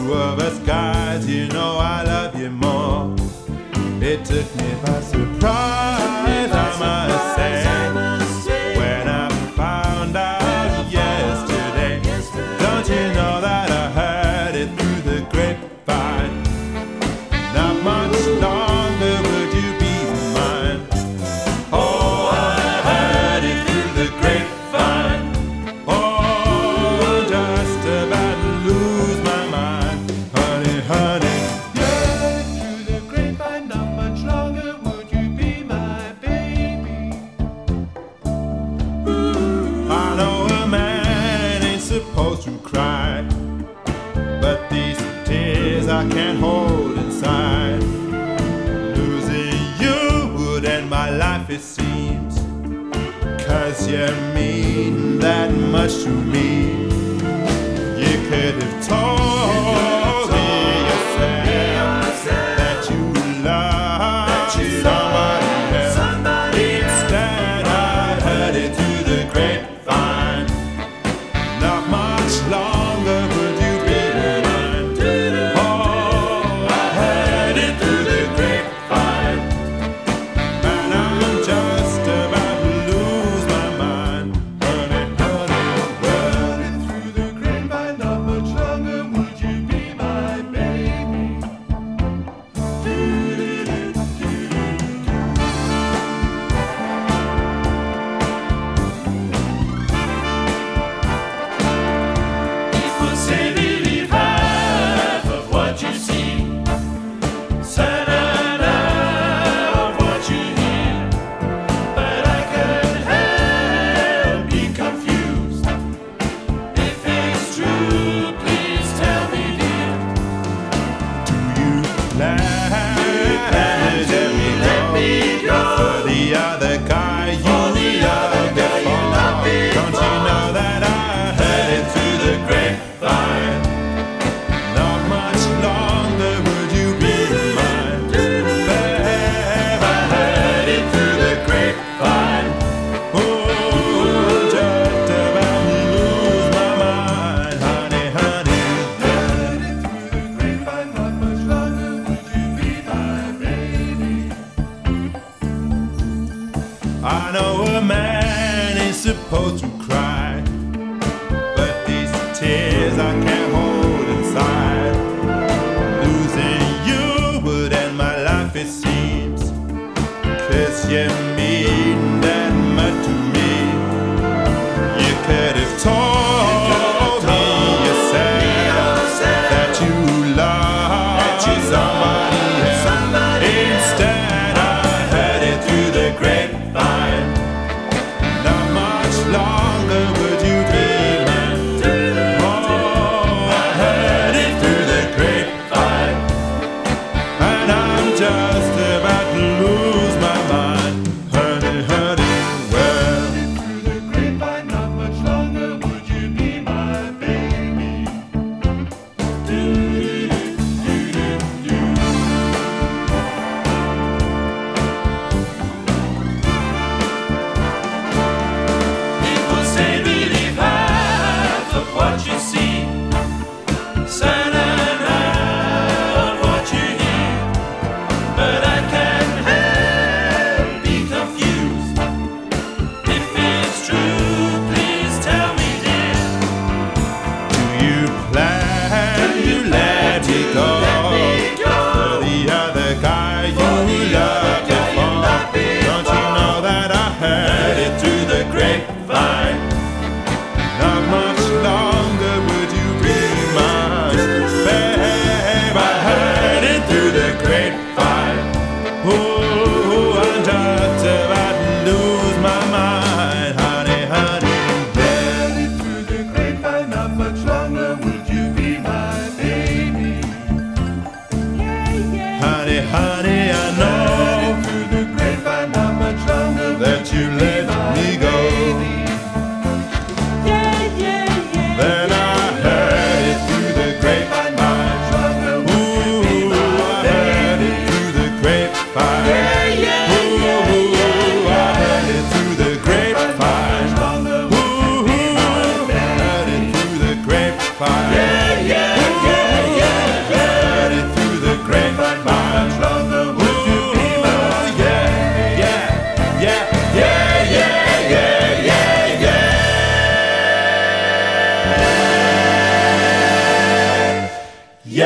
two of us guys, you know I love you more. It took me by surprise, I must say, when I found out yesterday. Don't you know that I heard it through the grapevine? Not much longer would you be mine. Oh, I heard it through the grapevine. Oh, just about to lose my mind, honey, honey. Heard through the grapevine, not much longer would you be my baby. I know a man ain't supposed to cry, but these tears I can't hold inside. Losing you would end my life, it seems, 'cause you mean that much to me. You could have told me yourself that you love somebody else. Instead I heard it through the grapevine. Not much longer would you be mine. Oh, I heard it through the grapevine, and I'm just about to lose my mind, honey, honey. Heard it through the grapevine, not much longer would you be my baby. People say believe half of what you see, certain of what you hear, but I can't help be confused. If it's true, please tell me, dear. Do you plan to let me go for the other guy you loved before? Don't you know that I heard it through the grapevine? Not much longer would you be mine, babe. I heard it through the grapevine. Oh, just about to lose my mind, honey, honey. Heard it through the grapevine, not much longer would you be my baby. I know a man ain't supposed to cry, but these tears I can't hold inside. Losing you would end my life, it seems, 'cause you mean that much to me. You could have told me yourself that you love somebody else. Instead I heard it through the grapevine. Not much longer would you be mine. Oh, I heard it through the grapevine, and I'm just about to lose my mind, honey, honey. Well, Through the grapevine, not much longer would you be my baby. People say believe half of what you see, certain of what you hear, but I can't help be confused. If it's true, please tell me, dear. do you plan to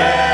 Yeah.